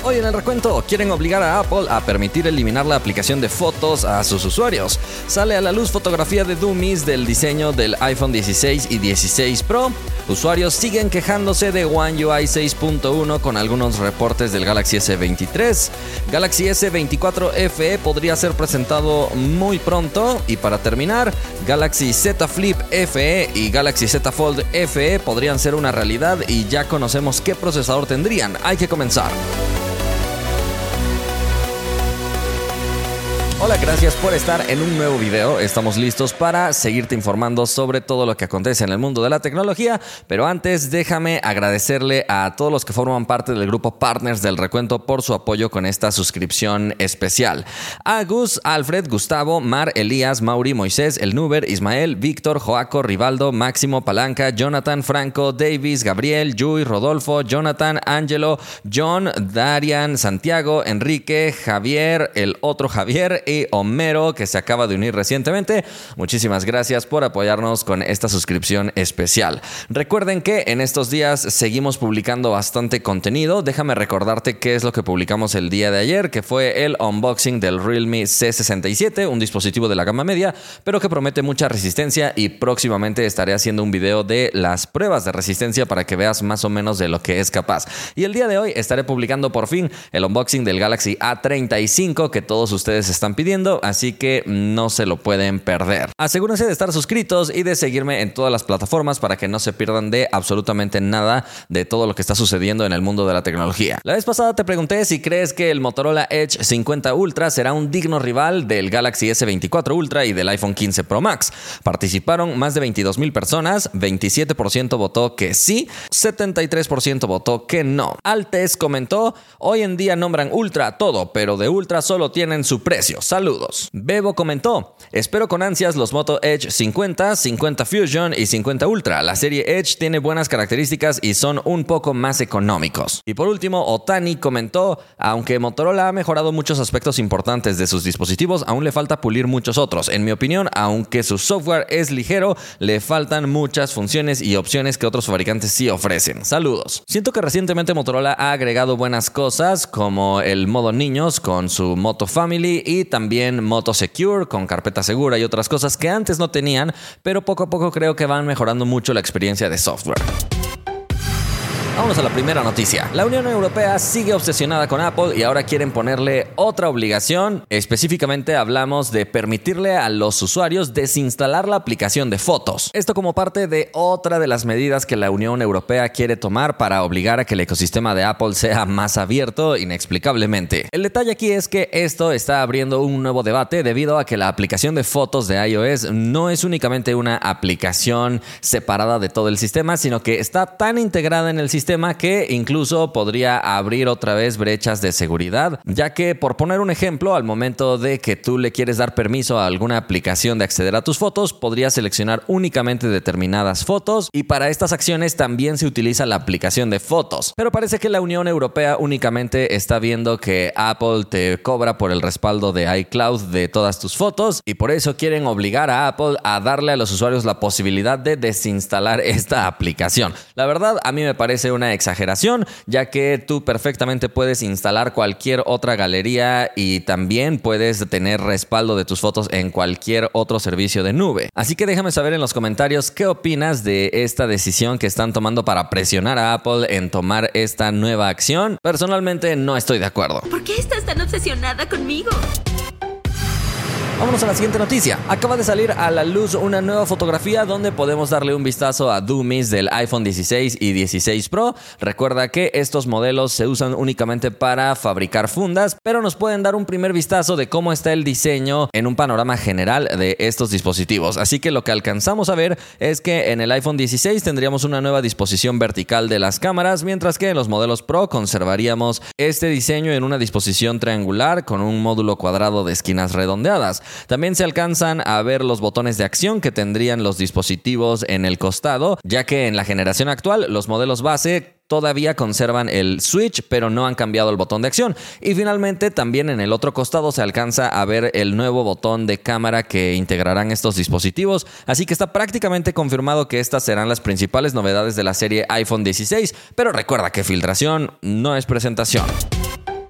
Hoy en el recuento quieren obligar a Apple a permitir eliminar la aplicación de fotos a sus usuarios. Sale a la luz fotografía de dummies del diseño del iPhone 16 y 16 Pro. Usuarios siguen quejándose de One UI 6.1 con algunos reportes del Galaxy S23. Galaxy S24 FE podría ser presentado muy pronto. Y para terminar, Galaxy Z Flip FE y Galaxy Z Fold FE podrían ser una realidad y ya conocemos qué procesador tendrían. Hay que comenzar. Hola, gracias por estar en un nuevo video. Estamos listos para seguirte informando sobre todo lo que acontece en el mundo de la tecnología, pero antes déjame agradecerle a todos los que forman parte del grupo Partners del Recuento por su apoyo con esta suscripción especial. A Gus, Alfred, Gustavo, Mar, Elías, Mauri, Moisés, El Nuber, Ismael, Víctor, Joaco, Rivaldo, Máximo, Palanca, Jonathan, Franco, Davis, Gabriel, Yui, Rodolfo, Jonathan, Angelo, John, Darian, Santiago, Enrique, Javier, el otro Javier y Homero, que se acaba de unir recientemente. Muchísimas gracias por apoyarnos con esta suscripción especial. Recuerden que en estos días seguimos publicando bastante contenido. Déjame recordarte qué es lo que publicamos el día de ayer, que fue el unboxing del Realme C67, un dispositivo de la gama media, pero que promete mucha resistencia, y próximamente estaré haciendo un video de las pruebas de resistencia para que veas más o menos de lo que es capaz. Y el día de hoy estaré publicando por fin el unboxing del Galaxy A35 que todos ustedes están pidiendo, así que no se lo pueden perder. Asegúrense de estar suscritos y de seguirme en todas las plataformas para que no se pierdan de absolutamente nada de todo lo que está sucediendo en el mundo de la tecnología. La vez pasada te pregunté si crees que el Motorola Edge 50 Ultra será un digno rival del Galaxy S24 Ultra y del iPhone 15 Pro Max. Participaron más de 22,000 personas, 27% votó que sí, 73% votó que no. Altes comentó: hoy en día nombran Ultra todo, pero de Ultra solo tienen su precio. Saludos. Bebo comentó: espero con ansias los Moto Edge 50, 50 Fusion y 50 Ultra. La serie Edge tiene buenas características y son un poco más económicos. Y por último, Otani comentó: aunque Motorola ha mejorado muchos aspectos importantes de sus dispositivos, aún le falta pulir muchos otros. En mi opinión, aunque su software es ligero, le faltan muchas funciones y opciones que otros fabricantes sí ofrecen. Saludos. Siento que recientemente Motorola ha agregado buenas cosas como el modo niños con su Moto Family y también Moto Secure con carpeta segura y otras cosas que antes no tenían, pero poco a poco creo que van mejorando mucho la experiencia de software. Vámonos a la primera noticia. La Unión Europea sigue obsesionada con Apple y ahora quieren ponerle otra obligación. Específicamente hablamos de permitirle a los usuarios desinstalar la aplicación de fotos. Esto como parte de otra de las medidas que la Unión Europea quiere tomar para obligar a que el ecosistema de Apple sea más abierto inexplicablemente. El detalle aquí es que esto está abriendo un nuevo debate debido a que la aplicación de fotos de iOS no es únicamente una aplicación separada de todo el sistema, sino que está tan integrada en el sistema que incluso podría abrir otra vez brechas de seguridad, ya que, por poner un ejemplo, al momento de que tú le quieres dar permiso a alguna aplicación de acceder a tus fotos, podrías seleccionar únicamente determinadas fotos, y para estas acciones también se utiliza la aplicación de fotos. Pero parece que la Unión Europea únicamente está viendo que Apple te cobra por el respaldo de iCloud de todas tus fotos, y por eso quieren obligar a Apple a darle a los usuarios la posibilidad de desinstalar esta aplicación. La verdad, a mí me parece una exageración, ya que tú perfectamente puedes instalar cualquier otra galería y también puedes tener respaldo de tus fotos en cualquier otro servicio de nube. Así que déjame saber en los comentarios qué opinas de esta decisión que están tomando para presionar a Apple en tomar esta nueva acción. Personalmente no estoy de acuerdo. ¿Por qué estás tan obsesionada conmigo? Vámonos a la siguiente noticia. Acaba de salir a la luz una nueva fotografía donde podemos darle un vistazo a dummies del iPhone 16 y 16 Pro. Recuerda que estos modelos se usan únicamente para fabricar fundas, pero nos pueden dar un primer vistazo de cómo está el diseño en un panorama general de estos dispositivos. Así que lo que alcanzamos a ver es que en el iPhone 16 tendríamos una nueva disposición vertical de las cámaras, mientras que en los modelos Pro conservaríamos este diseño en una disposición triangular con un módulo cuadrado de esquinas redondeadas. También se alcanzan a ver los botones de acción que tendrían los dispositivos en el costado, ya que en la generación actual los modelos base todavía conservan el switch, pero no han cambiado el botón de acción. Y finalmente también en el otro costado se alcanza a ver el nuevo botón de cámara que integrarán estos dispositivos, así que está prácticamente confirmado que estas serán las principales novedades de la serie iPhone 16, pero recuerda que filtración no es presentación.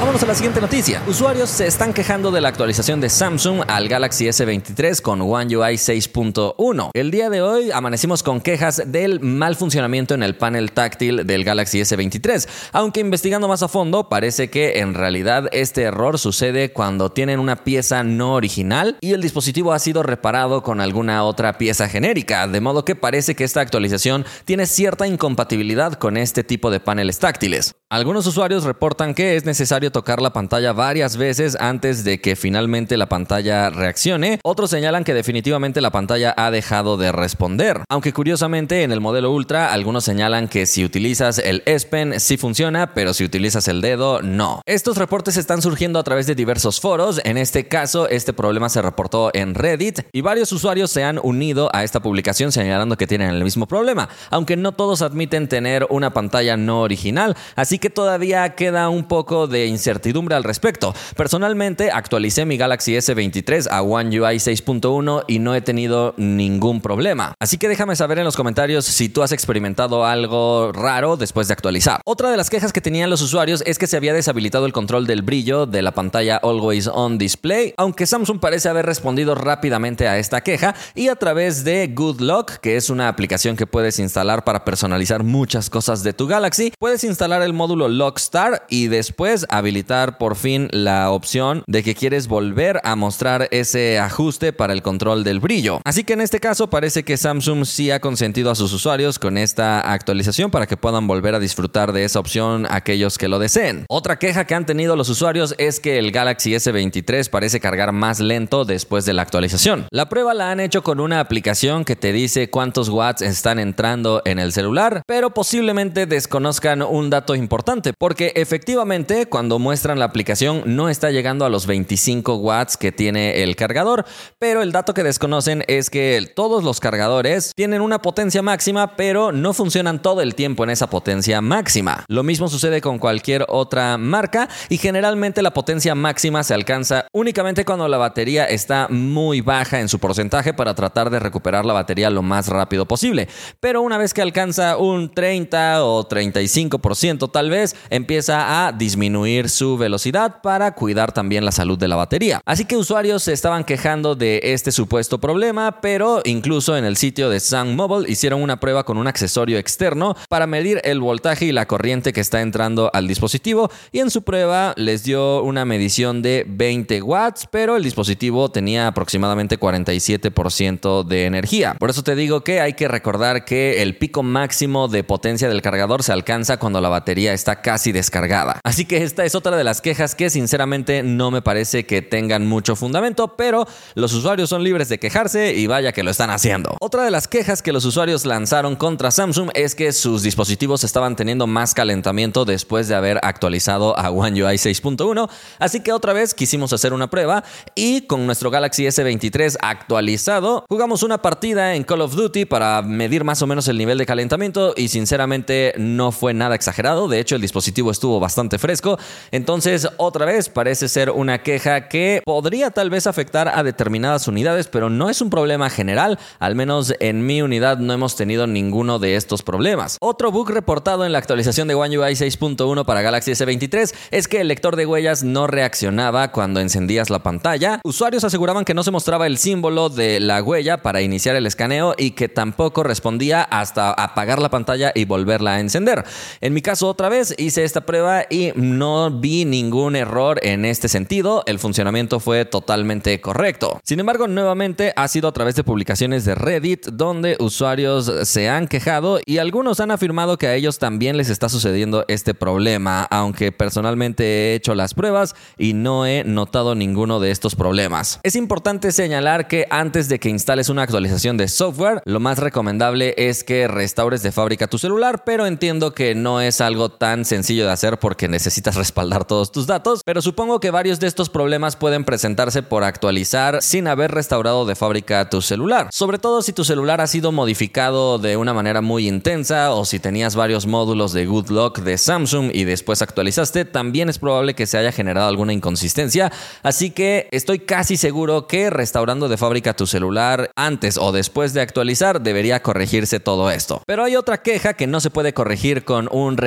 Vámonos a la siguiente noticia. Usuarios se están quejando de la actualización de Samsung al Galaxy S23 con One UI 6.1. El día de hoy amanecimos con quejas del mal funcionamiento en el panel táctil del Galaxy S23, aunque investigando más a fondo parece que en realidad este error sucede cuando tienen una pieza no original y el dispositivo ha sido reparado con alguna otra pieza genérica, de modo que parece que esta actualización tiene cierta incompatibilidad con este tipo de paneles táctiles. Algunos usuarios reportan que es necesario tocar la pantalla varias veces antes de que finalmente la pantalla reaccione. Otros señalan que definitivamente la pantalla ha dejado de responder. Aunque curiosamente en el modelo Ultra algunos señalan que si utilizas el S Pen sí funciona, pero si utilizas el dedo no. Estos reportes están surgiendo a través de diversos foros. En este caso este problema se reportó en Reddit y varios usuarios se han unido a esta publicación señalando que tienen el mismo problema, aunque no todos admiten tener una pantalla no original, así que todavía queda un poco de incertidumbre al respecto. Personalmente actualicé mi Galaxy S23 a One UI 6.1 y no he tenido ningún problema. Así que déjame saber en los comentarios si tú has experimentado algo raro después de actualizar. Otra de las quejas que tenían los usuarios es que se había deshabilitado el control del brillo de la pantalla Always On Display, aunque Samsung parece haber respondido rápidamente a esta queja y a través de Good Lock, que es una aplicación que puedes instalar para personalizar muchas cosas de tu Galaxy, puedes instalar el módulo Lockstar y después habilitar por fin la opción de que quieres volver a mostrar ese ajuste para el control del brillo. Así que en este caso parece que Samsung sí ha consentido a sus usuarios con esta actualización para que puedan volver a disfrutar de esa opción aquellos que lo deseen. Otra queja que han tenido los usuarios es que el Galaxy S23 parece cargar más lento después de la actualización. La prueba la han hecho con una aplicación que te dice cuántos watts están entrando en el celular, pero posiblemente desconozcan un dato importante, porque efectivamente cuando muestran la aplicación no está llegando a los 25 watts que tiene el cargador, pero el dato que desconocen es que todos los cargadores tienen una potencia máxima, pero no funcionan todo el tiempo en esa potencia máxima. Lo mismo sucede con cualquier otra marca y generalmente la potencia máxima se alcanza únicamente cuando la batería está muy baja en su porcentaje para tratar de recuperar la batería lo más rápido posible. Pero una vez que alcanza un 30 o 35% tal vez, empieza a disminuir su velocidad para cuidar también la salud de la batería. Así que usuarios se estaban quejando de este supuesto problema, pero incluso en el sitio de Sun Mobile hicieron una prueba con un accesorio externo para medir el voltaje y la corriente que está entrando al dispositivo y en su prueba les dio una medición de 20 watts, pero el dispositivo tenía aproximadamente 47% de energía. Por eso te digo que hay que recordar que el pico máximo de potencia del cargador se alcanza cuando la batería está casi descargada. Así que esta es otra de las quejas que sinceramente no me parece que tengan mucho fundamento, pero los usuarios son libres de quejarse y vaya que lo están haciendo. Otra de las quejas que los usuarios lanzaron contra Samsung es que sus dispositivos estaban teniendo más calentamiento después de haber actualizado a One UI 6.1, así que otra vez quisimos hacer una prueba y con nuestro Galaxy S23 actualizado jugamos una partida en Call of Duty para medir más o menos el nivel de calentamiento y sinceramente no fue nada exagerado. De hecho, el dispositivo estuvo bastante fresco. Entonces, otra vez, parece ser una queja que podría tal vez afectar a determinadas unidades, pero no es un problema general. Al menos en mi unidad no hemos tenido ninguno de estos problemas. Otro bug reportado en la actualización de One UI 6.1 para Galaxy S23 es que el lector de huellas no reaccionaba cuando encendías la pantalla. Usuarios aseguraban que no se mostraba el símbolo de la huella para iniciar el escaneo y que tampoco respondía hasta apagar la pantalla y volverla a encender. En mi caso, otra vez, hice esta prueba y no vi ningún error en este sentido. El funcionamiento fue totalmente correcto. Sin embargo, nuevamente ha sido a través de publicaciones de Reddit donde usuarios se han quejado y algunos han afirmado que a ellos también les está sucediendo este problema, aunque personalmente he hecho las pruebas y no he notado ninguno de estos problemas. Es importante señalar que antes de que instales una actualización de software, lo más recomendable es que restaures de fábrica tu celular, pero entiendo que no es algo tan sencillo de hacer porque necesitas respaldar todos tus datos, pero supongo que varios de estos problemas pueden presentarse por actualizar sin haber restaurado de fábrica tu celular, sobre todo si tu celular ha sido modificado de una manera muy intensa o si tenías varios módulos de Good Lock de Samsung y después actualizaste, también es probable que se haya generado alguna inconsistencia, así que estoy casi seguro que restaurando de fábrica tu celular antes o después de actualizar debería corregirse todo esto. Pero hay otra queja que no se puede corregir con un reinicio de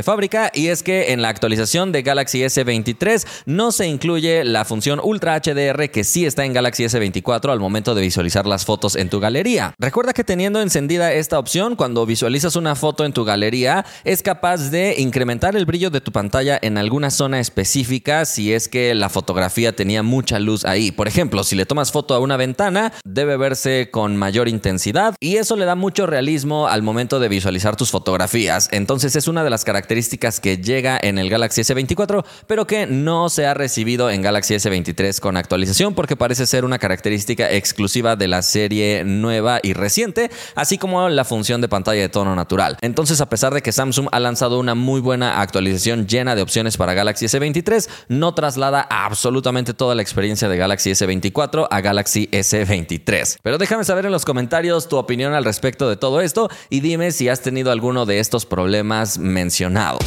de fábrica, y es que en la actualización de Galaxy S23 no se incluye la función Ultra HDR que sí está en Galaxy S24 al momento de visualizar las fotos en tu galería. Recuerda que teniendo encendida esta opción, cuando visualizas una foto en tu galería, es capaz de incrementar el brillo de tu pantalla en alguna zona específica si es que la fotografía tenía mucha luz ahí. Por ejemplo, si le tomas foto a una ventana, debe verse con mayor intensidad y eso le da mucho realismo al momento de visualizar tus fotografías. Entonces es una de las características que llega en el Galaxy S24, pero que no se ha recibido en Galaxy S23 con actualización porque parece ser una característica exclusiva de la serie nueva y reciente, así como la función de pantalla de tono natural. Entonces, a pesar de que Samsung ha lanzado una muy buena actualización llena de opciones para Galaxy S23, no traslada absolutamente toda la experiencia de Galaxy S24 a Galaxy S23. Pero déjame saber en los comentarios tu opinión al respecto de todo esto y dime si has tenido alguno de estos problemas mencionados.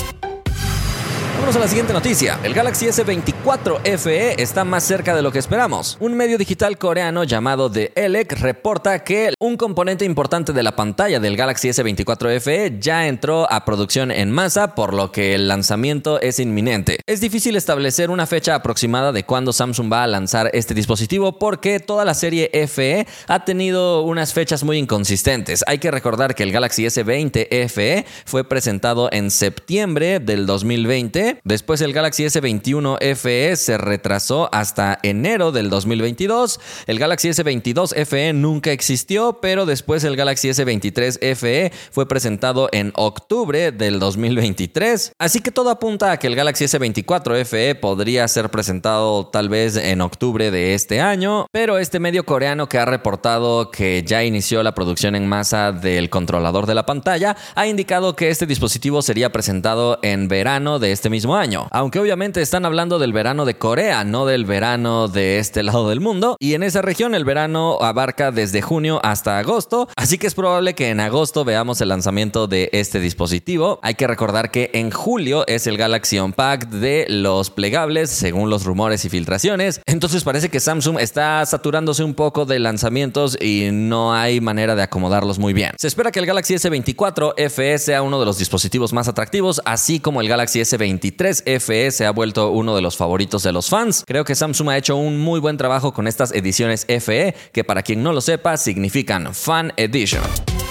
Vamos a la siguiente noticia. El Galaxy S24 FE está más cerca de lo que esperamos. Un medio digital coreano llamado The Elec reporta que un componente importante de la pantalla del Galaxy S24 FE ya entró a producción en masa, por lo que el lanzamiento es inminente. Es difícil establecer una fecha aproximada de cuándo Samsung va a lanzar este dispositivo porque toda la serie FE ha tenido unas fechas muy inconsistentes. Hay que recordar que el Galaxy S20 FE fue presentado en septiembre del 2020. Después el Galaxy S21 FE se retrasó hasta enero del 2022. El Galaxy S22 FE nunca existió, pero después el Galaxy S23 FE fue presentado en octubre del 2023. Así que todo apunta a que el Galaxy S24 FE podría ser presentado tal vez en octubre de este año, pero este medio coreano que ha reportado que ya inició la producción en masa del controlador de la pantalla ha indicado que este dispositivo sería presentado en verano de este mismo año, aunque obviamente están hablando del verano de Corea, no del verano de este lado del mundo, y en esa región el verano abarca desde junio hasta agosto, así que es probable que en agosto veamos el lanzamiento de este dispositivo. Hay que recordar que en julio es el Galaxy Unpacked de los plegables, según los rumores y filtraciones, entonces parece que Samsung está saturándose un poco de lanzamientos y no hay manera de acomodarlos muy bien. Se espera que el Galaxy S24 FE sea uno de los dispositivos más atractivos, así como el Galaxy S23 FE se ha vuelto uno de los favoritos de los fans. Creo que Samsung ha hecho un muy buen trabajo con estas ediciones FE, que para quien no lo sepa significan Fan Edition.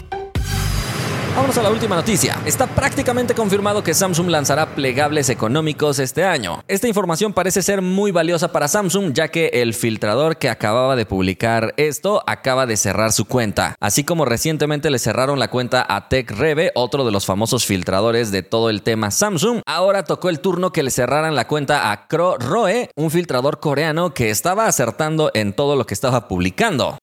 Vámonos a la última noticia. Está prácticamente confirmado que Samsung lanzará plegables económicos este año. Esta información parece ser muy valiosa para Samsung, ya que el filtrador que acababa de publicar esto acaba de cerrar su cuenta. Así como recientemente le cerraron la cuenta a TechReve, otro de los famosos filtradores de todo el tema Samsung, ahora tocó el turno que le cerraran la cuenta a CroRoe, un filtrador coreano que estaba acertando en todo lo que estaba publicando.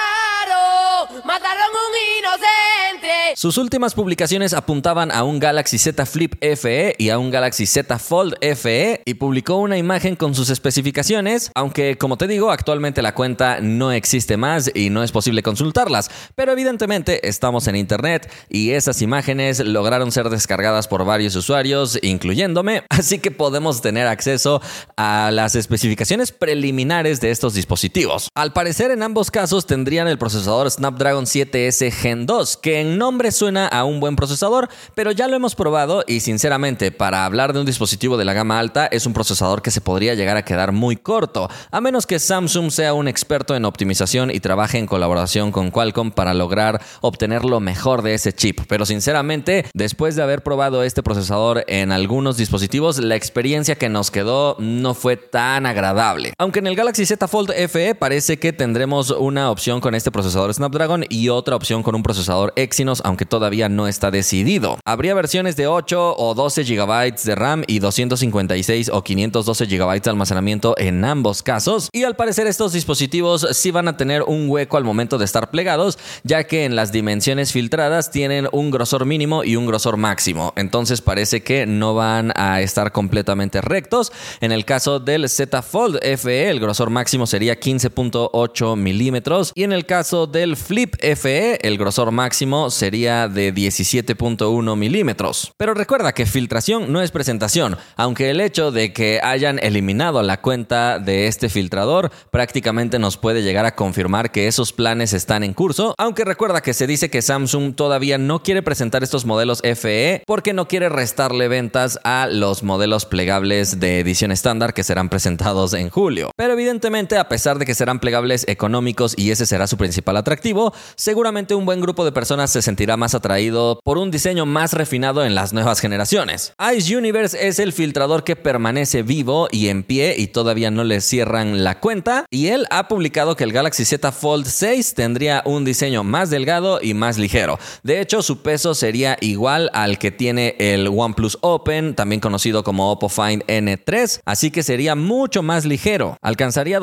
¡Mataron un inocente! Sus últimas publicaciones apuntaban a un Galaxy Z Flip FE y a un Galaxy Z Fold FE y publicó una imagen con sus especificaciones, aunque como te digo, actualmente la cuenta no existe más y no es posible consultarlas, pero evidentemente estamos en internet y esas imágenes lograron ser descargadas por varios usuarios, incluyéndome, así que podemos tener acceso a las especificaciones preliminares de estos dispositivos. Al parecer en ambos casos tendrían el procesador Snapdragon 7S Gen 2, que en nombre suena a un buen procesador, pero ya lo hemos probado y sinceramente para hablar de un dispositivo de la gama alta es un procesador que se podría llegar a quedar muy corto, a menos que Samsung sea un experto en optimización y trabaje en colaboración con Qualcomm para lograr obtener lo mejor de ese chip. Pero sinceramente, después de haber probado este procesador en algunos dispositivos, la experiencia que nos quedó no fue tan agradable. Aunque en el Galaxy Z Fold FE parece que tendremos una opción con este procesador Snapdragon y otra opción con un procesador Exynos, aunque todavía no está decidido. Habría versiones de 8 o 12 GB de RAM y 256 o 512 GB de almacenamiento en ambos casos, y al parecer estos dispositivos sí van a tener un hueco al momento de estar plegados, ya que en las dimensiones filtradas tienen un grosor mínimo y un grosor máximo, entonces parece que no van a estar completamente rectos. En el caso del Z Fold FE el grosor máximo sería 15.8 milímetros y en el caso del Flip FE el grosor máximo sería de 17.1 milímetros. Pero recuerda que filtración no es presentación, aunque el hecho de que hayan eliminado la cuenta de este filtrador prácticamente nos puede llegar a confirmar que esos planes están en curso, aunque recuerda que se dice que Samsung todavía no quiere presentar estos modelos FE porque no quiere restarle ventas a los modelos plegables de edición estándar que serán presentados en julio. Pero evidentemente, a pesar de que serán plegables económicos y ese será su principal atractivo, seguramente un buen grupo de personas se sentirá más atraído por un diseño más refinado en las nuevas generaciones. Ice Universe es el filtrador que permanece vivo y en pie y todavía no le cierran la cuenta, y él ha publicado que el Galaxy Z Fold 6 tendría un diseño más delgado y más ligero. De hecho, su peso sería igual al que tiene el OnePlus Open, también conocido como Oppo Find N3, así que sería mucho más ligero. Alcanzaría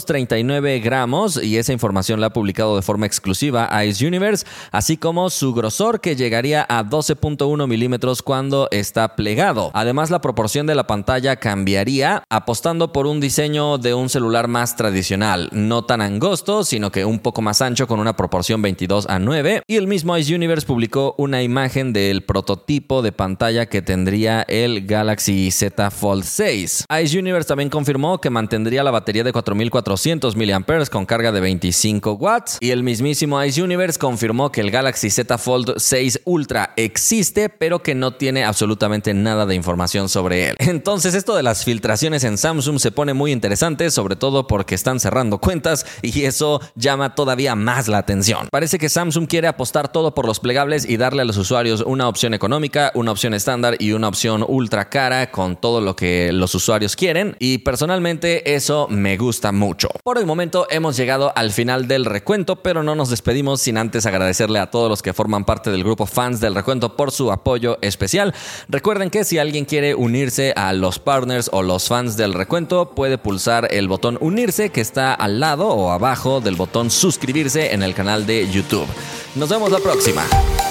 239 gramos y esa información la ha publicado de forma exclusiva Ice Universe, así como su grosor, que llegaría a 12.1 milímetros cuando está plegado. Además, la proporción de la pantalla cambiaría, apostando por un diseño de un celular más tradicional, no tan angosto, sino que un poco más ancho, con una proporción 22:9. Y el mismo Ice Universe publicó una imagen del prototipo de pantalla que tendría el Galaxy Z Fold 6. Ice Universe también confirmó que mantendría la batería de 4400 mAh con carga de 25 watts, y el mismísimo Ice Universe confirmó que el Galaxy Z Fold 6 Ultra existe, pero que no tiene absolutamente nada de información sobre él. Entonces, esto de las filtraciones en Samsung se pone muy interesante, sobre todo porque están cerrando cuentas y eso llama todavía más la atención. Parece que Samsung quiere apostar todo por los plegables y darle a los usuarios una opción económica, una opción estándar y una opción ultra cara con todo lo que los usuarios quieren, y personalmente eso me gusta mucho. Por el momento hemos llegado al final del recuento, pero no nos despedimos sin antes agradecerle a todos los que forman parte del grupo Fans del Recuento por su apoyo especial. Recuerden que si alguien quiere unirse a los partners o los fans del recuento, puede pulsar el botón unirse que está al lado o abajo del botón suscribirse en el canal de YouTube. Nos vemos la próxima.